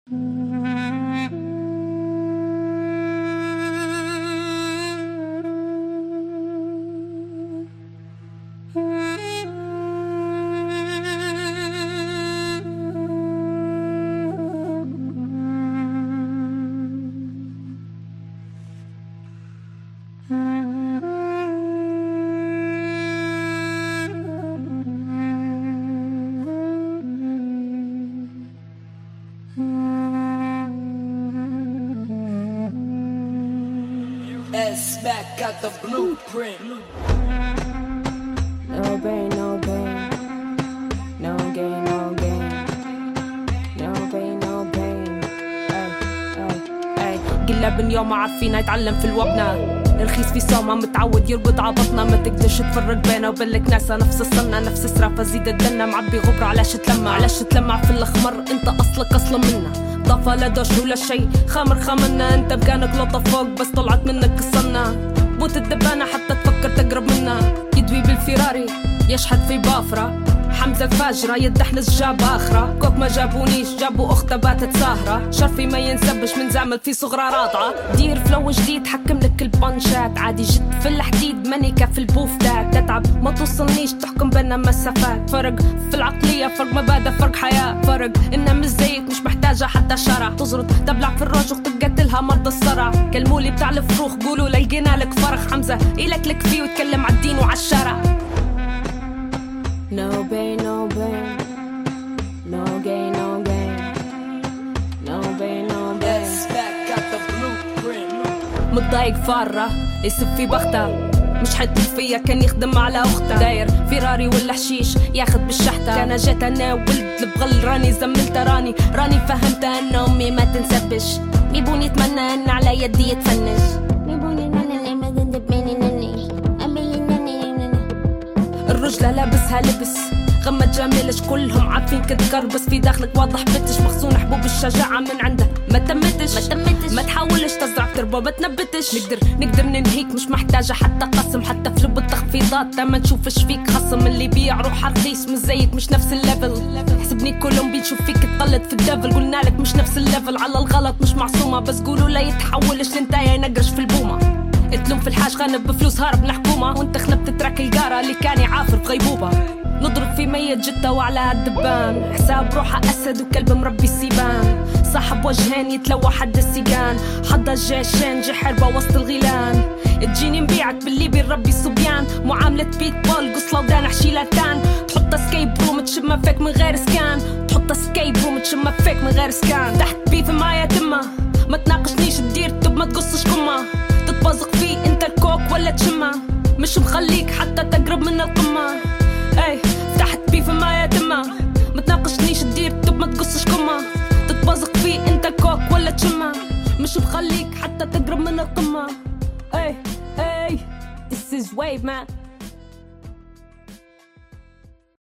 S-Mac got the blueprint. No pain, no pain. No gain, no gain. No pain, no pain. اي قلب يوم عارفين يتعلم في الوبنة. الرخيص في سوما متعود يربط عبطنا. ما تقدرش تفرق بينا وبلك ناسا نفس الصنة نفس سرافة زيد الدنا معبي غبرة. علاش تلمع في الأخمر انت أصلك أصلا منا. ضافة لا دوش ولا شي خامر خامنا. انت بكانك لطة فوق بس طلعت منك قصنا. بوت الدبانة حتى تفكر تقرب منا. يدوي بالفيراري يشحد في بافرة. حمزة الفاجرة يدحنس جاب آخرة. كوك ما جابونيش جابوا أخته باتت ساهرة. شرفي ما ينسبش من زعمل في صغرى راضعة. دير فلو جديد حكم لك البانشات. عادي جد في الحديد مانيكا في البوفتات. تتعب ما توصلنيش تحكم بينا مسافات. فرق في العقلية فرق مبادئ فرق حياة. فرق إنها مش زيك مش محتاجة حتى شرع. تزرط تبلع في الروج وتقتلها مرضى الصرع. كلمولي بتاع الفروخ قولوا لقينا لك فرخ. حمزة إلك لك فيه وتكلم عالدين وعالشرع. No pain, no pain. No gain, no gain. No pain, no gain. S-Mac got the blueprint. متضايق فارة يسب في بختة. مش حيطل فيا كان يخدم على أخته. داير فيراري ولا حشيش ياخد بالشحتة. كان جيت أنا ولد البغل راني زملت راني فهمت أن أمي ما تنسبش. بيبوني يتمنى أن على يدي يتفنش. الرجلة لابسها لبس غمة جميلش كلهم عارفين كتكر. بس في داخلك واضح بتش مخزون حبوب الشجاعة من عنده. ما تمتش ما تحاولش تزرع في تربة ما تنبتش. نقدر ننهيك مش محتاجة حتى قسم. حتى في لب التخفيضات ما نشوفش فيك خصم. اللي بيع روح رخيص مش زيك مش نفس الليفل. حسبني كولومبي نشوف فيك تقلد في الديفل. قلنا لك مش نفس الليفل على الغلط مش معصومة. بس قولوا لا يتحولش لنتايا ينقرش في البومة. اتلوم في الحاج غنب بفلوس هارب من حكومة. وانت خلبت تراك القارة اللي كان يعافر في غيبوبة. نضرب في ميت جتة وعلى الدبان. حساب روحه أسد وكلب مربي السيبان. صاحب وجهين يتلوى حد السيقان. حضر جيشين جي حربة وسط الغيلان. تجيني نبيعك باللي بيربي الصبيان. معاملة بيت بول قصلة ودان حشيلتان. تحط سكيب روم تشم فيك من غير سكان. تحط سكيب روم تشم فيك من غير سكان. تحت بيف ما يتمه ما تناقشنيش تدير تب ما تقصش كمه. تتبازق فيه انت الكوك ولا تشمه. مش مخليك حتى تقرب من القمة. اي تحت بيف ما يتمه ما تناقشنيش تدير تب ما تقصش كمه. تتبازق فيه انت الكوك ولا تشمه. مش مخليك حتى تقرب من القمة. اي This is wave man.